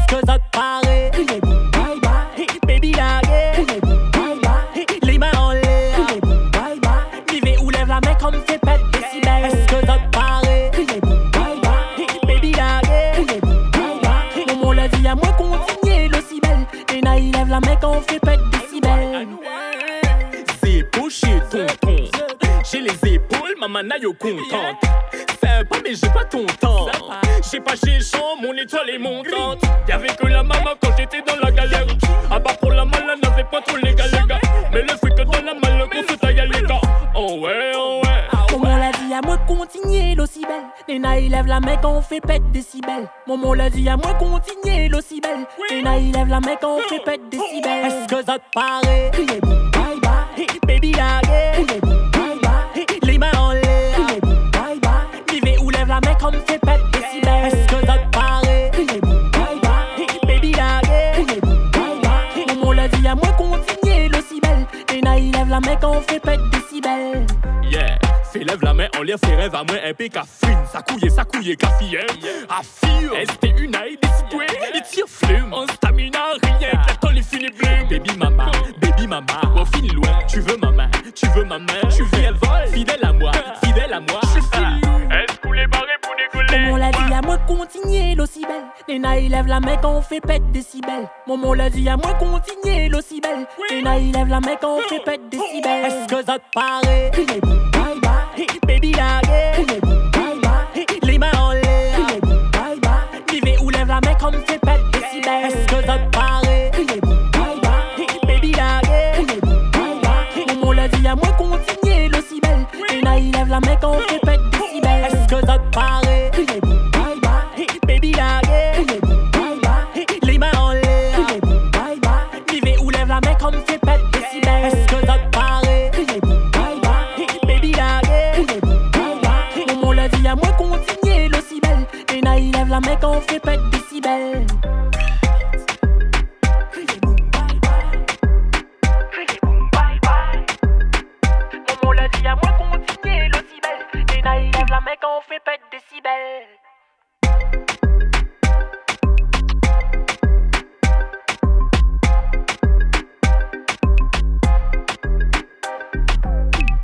Est-ce que ça te paraît? Criez boum bye bye. Baby lagué. Criez boum bye bye. Les mains en l'air. Criez boum bye bye. Vivez ou lève la main comme fait pète décibels. Est-ce que ça te paraît? Criez boum bye bye. Baby lagué. Criez boum bye bye. Maman l'a dit à moi continuer le si belle. Et na il lève la main quand on fait pète décibels. C'est beau chez tonton. J'ai les épaules, maman naïo contente. Sympa mais j'ai pas ton temps. J'ai pas chez champ, mon étoile est montante. Y'avait que la maman quand j'étais dans la galère. À part pour la malle, elle n'avait pas trop les gars. Mais le fait que dans la malle, qu'on se taille à l'écart. Oh ouais, oh ouais. Maman l'a dit à moi continuer l'aussi belle. Nena il lève la main quand on fait pète décibels. Maman l'a dit à moi continuer l'aussi belle. Nena il lève la main quand on fait pète décibels. Est-ce que ça te paraît? Criez boum bye bye. Baby lagué. Criez boum bye bye. Les mains en l'air. Criez boum bye bye. Vivez ou lève la main comme fait pète décibels. Est-ce que ça te paraît? Criez boum bye bye. Baby lagué. Criez boum bye bye. Maman l'a dit à moi continuer l'aussi belle. Nena il lève la main quand on fait pète décibels. Yeah, fais lève la main en l'air, fais rêve à moi un peu qu'à fine. Ça couille, qu'à fille, à fille. Est-ce une aïe décidée? Il tire flume, en stamina, rien. La temps les fini bling. Baby mama, au fin loin. Tu veux ma main, tu viens vol. Fidèle à moi, je suis fille. Est-ce que les barrés pour décoller? Maman l'a dit à moi continuer l'aussi belle. Nena il lève la main quand on fait pète décibels. Maman l'a dit à moi continuer l'aussi belle. Nena il lève la main quand on fait pète décibels. Est-ce que ça te paraît? Criez boum bye bye. Baby lagué. Criez boum bye bye. Les mains en l'air. Criez boum bye bye. Vivez ou lève la main comme fait pète décibels. Est-ce que ça te paraît? Criez boum bye bye. Baby lagué. Criez boum bye bye. Maman l'a dit à moi continuer l'aussi belle. Nena il lève la main quand on fait pète décibels. Est-ce que ça te paraît? Criez boum bye bye. Baby lagué. Criez boum bye bye. Les mains en l'air. Criez boum bye bye. Vivez ou lève la main comme fait pète décibels. Est-ce que ça te paraît? Criez boum bye bye. Baby lagué. Criez boum bye bye. Maman l'a dit à moi continuer l'aussi belle. Nena il lève la main quand on fait pète